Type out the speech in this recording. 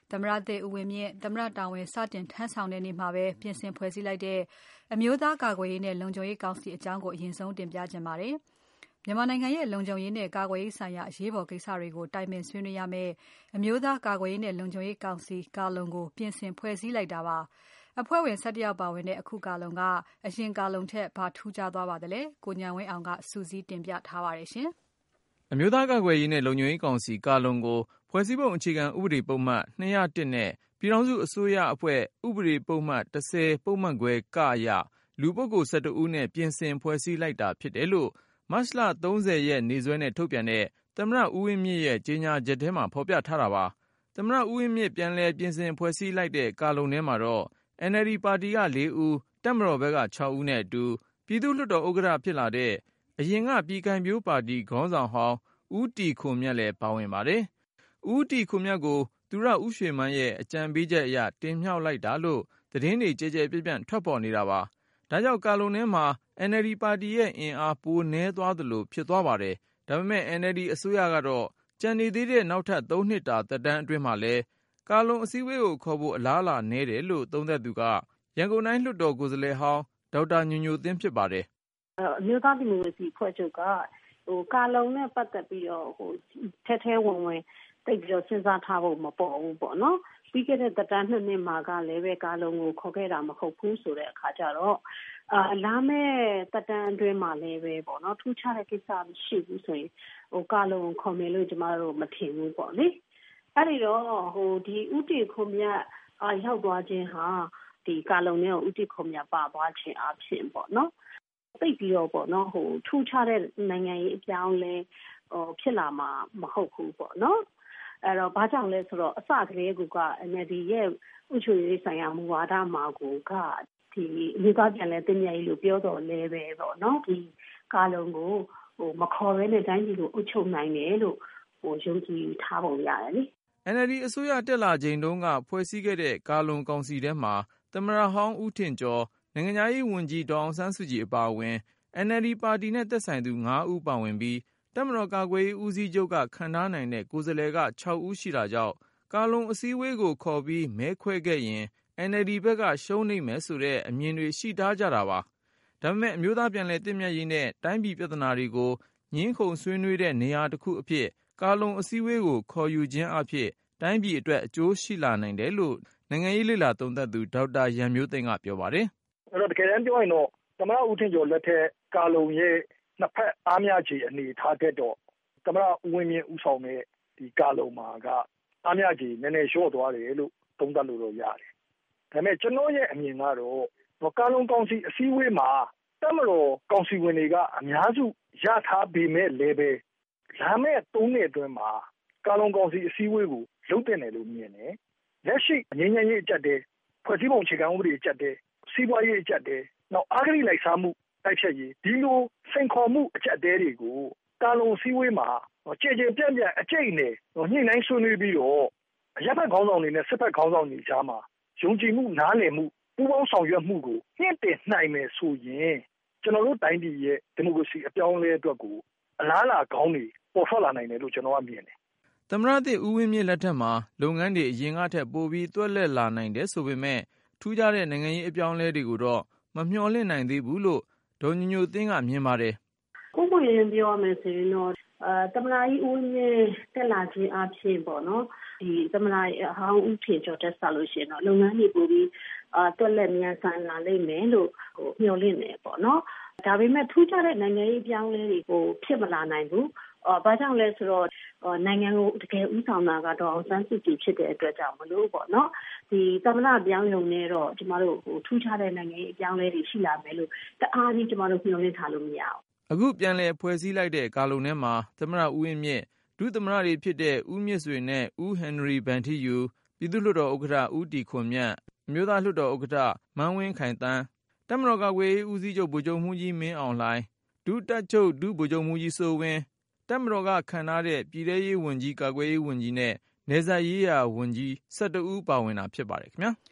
သမ္မတသစ်ဦးဝင်းမြင့်သမ္မတတာဝန်စတင်ထမ်းဆောင်တဲ့နေ့မှာပဲပြင်ဆင်ဖွဲ့စည်းလိုက်တဲ့အမျိုးသားကာကွယ်ရေးနဲ့လုံခြုံရေးကောင်စီအကြောင်းကိုအရင်ဆုံးတင်ပြချင်ပါတယ်။မြန်မာနိုင်ငံရဲ့လုံခြုံရေးနဲ့ကာကွယ်ရေးဆိုင်ရာအရေးပေါ်ကိစ္စတွေကိုတိုင်ပင်ဆွေးနွေးရမယ်အမျိုးသားကာကွယ်ရေးနဲ့လုံခြုံရေးကောင်စီကာလုံကိုပြင်ဆင်ဖွဲ့စည်းလိုက်တာပါ။အဖွဲ့ဝင်17ယောက်ပါဝင်တဲ့အခုကာလုံကအရင်ကာလုံထက်ဘာထူးခြားသွားပါသလဲ။ကိုဉာဏ်ဝင်းအောင်ကစုစည်းတင်ပြထားပါတယ်ရှင်။အမျိုးသားကာကွယ်ရေးနဲ့လုံခြုံရေးကောင်စီကာလုံကိုဖွဲ့စည်းပုံအခြေခံဥပဒေပုံမှန်201နဲ့ပြည်ထောင်စုအစိုးရအဖွဲ့ဥပဒေပုံမှန်10ပုံမှန်ခွဲကအရလူပုဂ္ဂိုလ်12ဦးနဲ့ပြင်ဆင်ဖွဲ့စည်းလိုက်တာဖြစ်တယ်လို့မတ်လ30ရက်နေ့စွဲနဲ့ထုတ်ပြန်တဲ့သမ္မတဦးဝင်းမြင့်ရဲ့ကြေညာချက်ထဲမှာဖော်ပြထားတာပါ။သမ္မတဦးဝင်းမြင့်ပြန်လည်ပြင်ဆင်ဖွဲ့စည်းလိုက်တဲ့ကာလုံထဲမှာတော့ NLD ပါတီက4ဦးတပ်မတော်ဘက်က6ဦးနဲ့အတူပြည်သူ့လွှတ်တော်ဥက္ကဋ္ဌဖြစ်လာတဲ့အရင်ကပြည်ခိုင်ဖြိုးပါတီခေါင်းဆောင်ဟောင်းဦးတီခွန်မြတ်လည်းပါဝင်ပါတယ်။ဦးတီခွန်မြတ်ကိုသူရဦးရွှေမန်းရဲ့အကြံပေးချက်အရတင်မြှောက်လိုက်တာလို့သတင်းတွေကြဲကြဲပြန့်ပြန့်ထွက်ပေါ်နေတာပါ။ဒါကြောင့်ကာလုံထဲမှာ NLD ပါတီရဲ့အင်အားပိုနည်းသွားသလိုဖြစ်သွားပါတယ်။ဒါပေမဲ့ NLD အစိုးရကတော့ကြံနေသေးတဲ့နောက်ထပ်3နှစ်တာသက်တမ်းအတွင်းမှာလည်းကာလုံအစည်းအဝေးကိုခေါ်ဖို့အလားအလာနည်းတယ်လို့သုံးသပ်သူကရန်ကုန်တိုင်းလွှတ်တော်ကိုယ်စားလှယ်ဟောင်းဒေါက်တာညိုညိုသင်းဖြစ်ပါတယ်။အမျိုးသားဒီမိုကရေစီဖွဲ့ချုပ်ကကာလုံနဲ့ပတ်သက်ပြီးတော့ထဲဝင်တိတ်ပြီးတော့စဉ်းစားထားဖို့မပေါ်ဘူးပေါ့နော်။ပြီးခဲ့တဲ့သက်တမ်း2နှစ်မှာကလည်းပဲကာလုံကိုခေါ်ခဲ့တာမဟုတ်ဘူးဆိုတဲ့အခါကျတော့လာမယ့်သက်တမ်းအတွင်းမှာလည်းပဲပေါ့နော်ထူးခြားတဲ့ကိစ္စမရှိဘူးဆိုရင်ကာလုံကိုခေါ်မယ်လို့ကျမတို့မထင်ဘူးပေါ့လေ။အဲ့ဒီတော့ဒီဥတီခွန်မြတ်ရောက်သွားခြင်းဟာဒီကာလုံနဲ့ဥတီခွန်မြတ်ပါသွားခြင်းအဖြစ်ပေါ့နော်။သိပြီးတော့ပေါ့နော်ထူးခြားတဲ့နိုင်ငံရေးအပြောင်းလဲဖြစ်လာမှာမဟုတ်ဘူးပေါ့နော်။အဲ့တော့ဘာကြောင့်လဲဆိုတော့အစကတည်းက NLD ရဲ့ဥချုပ်ရေးဆိုင်ရာမူဝါဒမှာကဒီလူသားပြန်လဲတင်မြတ်ရေးလို့ပြောတော့လဲပဲပေါ့နော်ဒီကာလုံကိုမခေါ်ဘဲနဲ့တိုင်းပြည်ကိုအုပ်ချုပ်နိုင်တယ်လို့ယုံကြည်ထားပုံရတယ်လေ။ NLD အစိုးရတက်လာချိန်တုန်းကဖွဲ့စည်းခဲ့တဲ့ကာလုံကောင်စီထဲမှာသမ္မတဟောင်းဦးထင်ကျော်နိုင်ငံသားရေးဝန်ကြီးဒေါအောင်ဆန်းစုကြည်အပါအဝင် NLD ပါတီနဲ့သက်ဆိုင်သူ5ဦးပါဝင်ပြီးတပ်မတော်ကာကွယ်ရေးဦးစီးချုပ်ကခန့်ထားနိုင်တဲ့ကိုယ်စားလှယ်က6ဦးရှိတာကြောင့်ကာလုံအစည်းအဝေးကိုခေါ်ပြီးမဲခွဲခဲ့ရင် NLD ဘက်ကရှုံးနိမ့်မယ်ဆိုတဲ့အမြင်တွေရှိထားကြတာပါ။ဒါပေမဲ့အမျိုးသားပြန်လည်သင့်မြတ်ရေးနဲ့တိုင်းပြည်ပြဿနာတွေကိုငြင်းခုန်ဆွေးနွေးတဲ့နေရာတစ်ခုအဖြစ်ကာလုံအစည်းအဝေးကိုခေါ်ယူခြင်းအဖြစ်တိုင်းပြည်အတွက်အကျိုးရှိလာနိုင်တယ်လို့နိုင်ငံရေးလေ့လာသုံးသပ်သူဒေါက်တာရန်မျိုးသိန်းကပြောပါတယ်။အဲ့တော့တကယ်တမ်းပြောရင်တော့သမ္မတဦးထင်ကျော်လက်ထက်ကာလုံရဲ့နှစ်ဖက်အားများခြေအနေထားတဲ့တော့သမ္မတဦးဝင်းမြင့်ဦးဆောင်တဲ့ဒီကာလုံမှာကအားများခြေနည်းနည်းလျှော့သွားတယ်လို့သုံးသပ်လို့တော့ရတယ်။ဒါပေမဲ့ကျွန်တော်ရဲ့အမြင်ကတော့ကာလုံကောင်စီအစည်းအဝေးမှာတပ်မတော်ကောင်စီဝင်တွေကအများစုရထားပေမဲ့လည်းပဲလာမယ့်3နှစ်အတွင်းမှာကာလုံကောင်စီအစည်းအဝေးကိုလုပ်တင်တယ်လို့မြင်တယ်။လက်ရှိငြိမ်းချမ်းရေးအကြက်တဲ့ဖွဲ့စည်းပုံအခြေခံဥပဒေအကြက်တဲ့စီးပွားရေးအကြက်တဲ့နောက်အာဂရိလိုက်စားမှုတိုက်ဖြတ်ရေးဒီလိုစိန်ခေါ်မှုအကြက်တဲတွေကိုကာလုံစည်းဝေးမှာကြည်ကြည်ပြန့်ပြန့်အကျိတ်နဲ့ညှိနှိုင်းဆွေးနွေးပြီးတော့ရပ်ဘက်ခေါင်းဆောင်တွေနဲ့စစ်ဘက်ခေါင်းဆောင်တွေကြားမှာယုံကြည်မှုနားလည်မှုပူးပေါင်းဆောင်ရွက်မှုကိုမြင့်တင်နိုင်မယ်ဆိုရင်ကျွန်တော်တို့တိုင်းပြည်ရဲ့ဒီမိုကရေစီအပြောင်းအလဲအတွက်ကိုအလားအလာကောင်းတွေပေါ်ထွက်လာနိုင်တယ်လို့ကျွန်တော်ကမြင်တယ်။သမ္မတသစ်ဦးဝင်းမြင့်လက်ထက်မှာလုပ်ငန်းတွေအရင်ကထက်ပိုပြီးသွက်လက်လာနိုင်တယ်ဆိုပေမဲ့ထူးခြားတဲ့နိုင်ငံရေးအပြောင်းအလဲတွေကိုတော့မမျှော်လင့်နိုင်သေးဘူးလို့ဒေါ်ညိုညိုသင်းကမြင်ပါတယ်။ကိုရင်ပြောရမယ်ဆိုရင်တော့သမ္မတကြီးဦးဝင်းမြင့်တက်လာခြင်းအဖြစ်ပေါ့နော်ဒီသမ္မတဟောင်းဦးထင်ကျော်တက်လာလို့ရှိရင်တော့လုပ်ငန်းတွေပိုပြီးတွက်လက်မြန်ဆန်လာလိမ့်မယ်လို့မျှော်လင့်နေပေါ့နော်ဒါပေမဲ့ထူးခြားတဲ့နိုင်ငံရေးပြောင်းလဲတွေကိုဖြစ်မလာနိုင်ဘူးဘာကြောင့်လဲဆိုတော့နိုင်ငံကိုတကယ်ဥဆောင်တာကတော့အောင်ဆန်းစုကြည်ဖြစ်တဲ့အတွက်ကြောင့်မလို့ပေါ့နော်ဒီသမ္မတပြောင်းရုံနဲ့တော့ကျမတို့ထူးခြားတဲ့နိုင်ငံရေးပြောင်းလဲတွေရှိလာမယ်လို့တအားကြီးကျမတို့မျှော်လင့်ထားလို့မရဘူးအခုပြန်လည်ဖွဲ့စည်းလိုက်တဲ့ကာလုံထဲမှာသမ္မတဦးဝင်းမြင့်ဒုသမ္မတတွေဖြစ်တဲ့ဦးမြင့်ဆွေနဲ့ဦးဟန်နရီဗန်ထီယူပြည်သူ့လွှတ်တော်ဥက္ကဋ္ဌဦးတီခွန်မြတ်အမျိုးသားလွှတ်တော်ဥက္ကဋ္ဌမန်းဝင်းခိုင်တန်းတပ်မတော်ကာကွယ်ရေးဦးစီးချုပ်ဗိုလ်ချုပ်မှူးကြီးမင်းအောင်လှိုင်ဒုတပ်ချုပ်ဒုဗိုလ်ချုပ်မှူးကြီးစိုးဝင်းတပ်မတော်ကခန့်ထားတဲ့ပြည်ထရေးဝန်ကြီးကာကွယ်ရေးဝန်ကြီးနဲ့နယ်စပ်ရေးရာဝန်ကြီး12ဦးပါဝင်တာဖြစ်ပါတယ်ခင်ဗျာ